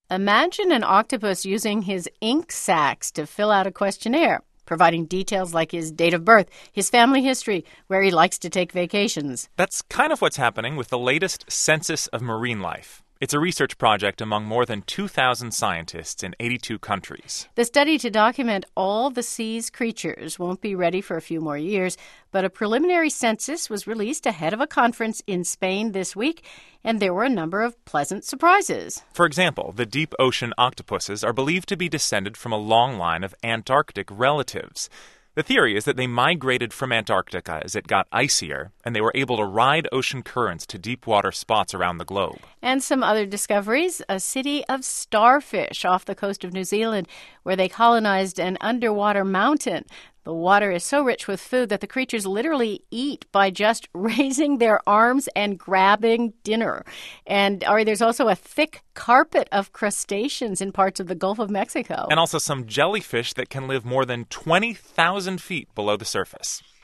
Imagine an octopus using his ink sacs to fill out a questionnaire, providing details like his date of birth, his family history, where he likes to take vacations. That's kind of what's happening with the latest Census of Marine Life. It's a research project among more than 2,000 scientists in 82 countries. The study to document all the sea's creatures won't be ready for a few more years, but a preliminary census was released ahead of a conference in Spain this week, and there were a number of pleasant surprises. For example, the deep ocean octopuses are believed to be descended from a long line of Antarctic relatives. The theory is that they migrated from Antarctica as it got icier, and they were able to ride ocean currents to deep water spots around the globe. And some other discoveries, a city of starfish off the coast of New Zealand, where they colonized an underwater mountain. The water is so rich with food that the creatures literally eat by just raising their arms and grabbing dinner. And Ari, there's also a thick carpet of crustaceans in parts of the Gulf of Mexico. And also some jellyfish that can live more than 20,000 feet below the surface.